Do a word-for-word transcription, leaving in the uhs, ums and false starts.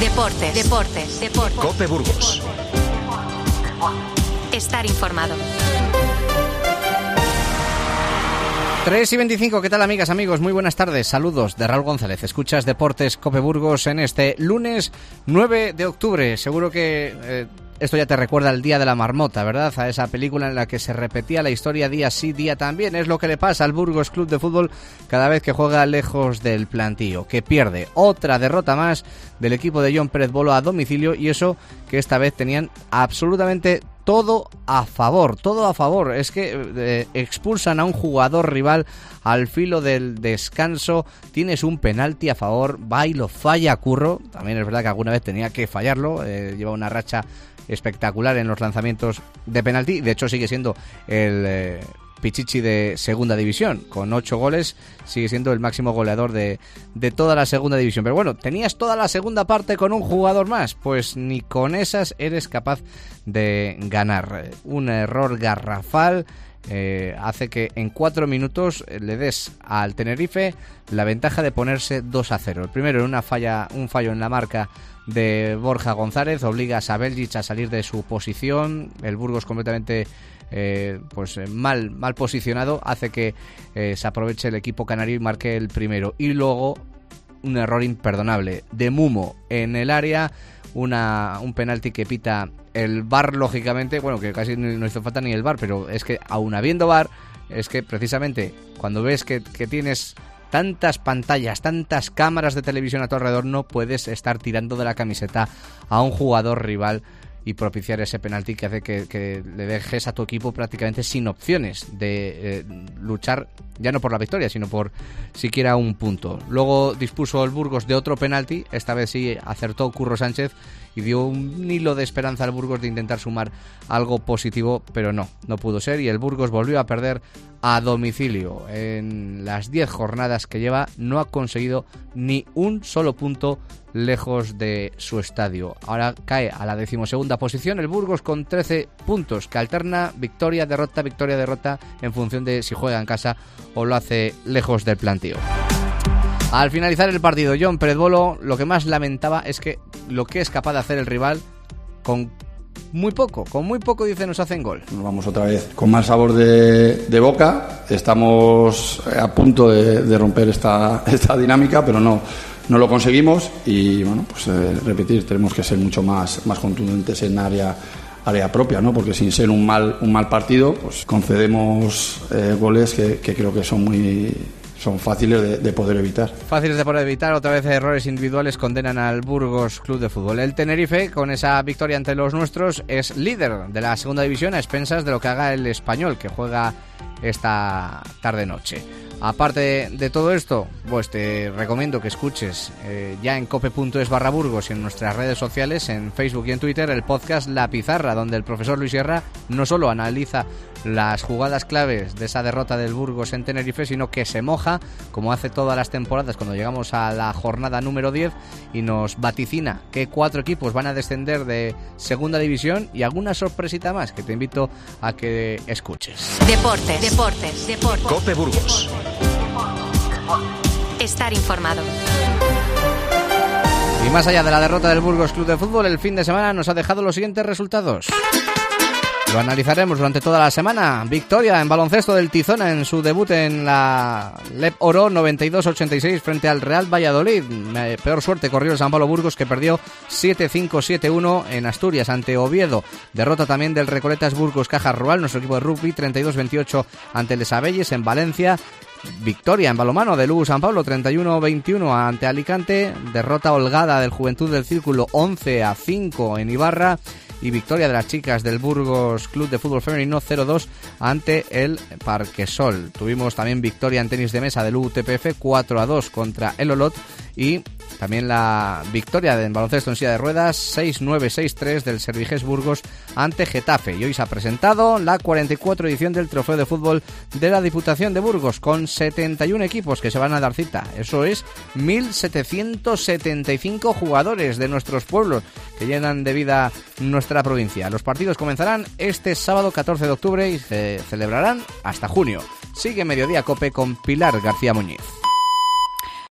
Deportes, deportes, deportes. COPE Burgos. Estar informado. tres y veinticinco, ¿qué tal amigas, amigos? Muy buenas tardes, saludos de Raúl González. Escuchas Deportes COPE Burgos en este lunes nueve de octubre. Seguro que eh, esto ya te recuerda al Día de la Marmota, ¿verdad? A esa película en la que se repetía la historia día sí, día también. Es lo que le pasa al Burgos Club de Fútbol cada vez que juega lejos del plantío, que pierde otra derrota más del equipo de Jon Pérez Bolo a domicilio, y eso que esta vez tenían absolutamente todo a favor, todo a favor. Es que eh, expulsan a un jugador rival al filo del descanso, tienes un penalti a favor, va y lo falla Curro. También es verdad que alguna vez tenía que fallarlo, eh, lleva una racha espectacular en los lanzamientos de penalti, de hecho sigue siendo el eh, Pichichi de segunda división, con ocho goles, sigue siendo el máximo goleador de, de toda la segunda división. Pero bueno, tenías toda la segunda parte con un jugador más, pues ni con esas eres capaz de ganar. Un error garrafal eh, hace que en cuatro minutos le des al Tenerife la ventaja de ponerse dos a cero. El primero en una falla, un fallo en la marca de Borja González, obliga a Sabeljic a salir de su posición. El Burgos completamente Eh, pues eh, mal, mal posicionado, hace que eh, se aproveche el equipo canario y marque el primero. Y luego un error imperdonable de Mumo en el área, una, un penalti que pita el V A R, lógicamente, bueno, que casi no hizo falta ni el V A R, pero es que aun habiendo V A R, es que precisamente cuando ves que, que tienes tantas pantallas, tantas cámaras de televisión a tu alrededor, no puedes estar tirando de la camiseta a un jugador rival y propiciar ese penalti que hace que, que le dejes a tu equipo prácticamente sin opciones de eh, luchar, ya no por la victoria, sino por siquiera un punto. Luego dispuso el Burgos de otro penalti, esta vez sí acertó Curro Sánchez y dio un hilo de esperanza al Burgos de intentar sumar algo positivo, pero no, no pudo ser, y el Burgos volvió a perder a domicilio. En las diez jornadas que lleva no ha conseguido ni un solo punto lejos de su estadio. Ahora cae a la decimosegunda posición el Burgos con trece puntos, que alterna victoria, derrota, victoria, derrota en función de si juega en casa o lo hace lejos del plantío. Al finalizar el partido, Jon Pérez Bolo lo que más lamentaba es que lo que es capaz de hacer el rival con muy poco, con muy poco, dice, nos hacen gol. Nos vamos otra vez con más sabor de, de boca. Estamos a punto de, de romper esta, esta dinámica, pero no, no lo conseguimos. Y bueno, pues eh, repetir, tenemos que ser mucho más, más contundentes en área, área propia, ¿no? Porque sin ser un mal, un mal partido, pues concedemos eh, goles que, que creo que son muy... son fáciles de, de poder evitar. Fáciles de poder evitar, otra vez errores individuales condenan al Burgos Club de Fútbol. El Tenerife, con esa victoria ante los nuestros, es líder de la segunda división a expensas de lo que haga el Español, que juega esta tarde-noche. Aparte de todo esto, pues te recomiendo que escuches eh, ya en cope.es barra Burgos y en nuestras redes sociales, en Facebook y en Twitter, el podcast La Pizarra, donde el profesor Luis Sierra no solo analiza las jugadas claves de esa derrota del Burgos en Tenerife, sino que se moja, como hace todas las temporadas cuando llegamos a la jornada número diez, y nos vaticina que cuatro equipos van a descender de segunda división y alguna sorpresita más que te invito a que escuches. Deportes, deportes, deportes. COPE Burgos. Estar informado. Y más allá de la derrota del Burgos Club de Fútbol, el fin de semana nos ha dejado los siguientes resultados. Lo analizaremos durante toda la semana. Victoria en baloncesto del Tizona en su debut en la Lep Oro, noventa y dos a ochenta y seis frente al Real Valladolid. Peor suerte corrió el San Pablo Burgos, que perdió siete cinco siete uno en Asturias ante Oviedo. Derrota también del Recoletas Burgos Caja Rural, nuestro equipo de rugby, treinta y dos veintiocho ante el Sabelles en Valencia. Victoria en balonmano del U San Pablo, treinta y uno veintiuno ante Alicante. Derrota holgada del Juventud del Círculo, once a cinco en Ibarra. Y victoria de las chicas del Burgos Club de Fútbol Femenino, cero dos ante el Parquesol. Tuvimos también victoria en tenis de mesa del U T P F, cuatro a dos contra el Olot. Y también la victoria en baloncesto en silla de ruedas, seis nueve seis tres del Serviges Burgos ante Getafe. Y hoy se ha presentado la cuarenta y cuatro edición del Trofeo de Fútbol de la Diputación de Burgos, con setenta y uno equipos que se van a dar cita. Eso es mil setecientos setenta y cinco jugadores de nuestros pueblos que llenan de vida nuestra provincia. Los partidos comenzarán este sábado catorce de octubre y se celebrarán hasta junio. Sigue Mediodía Cope con Pilar García Muñiz.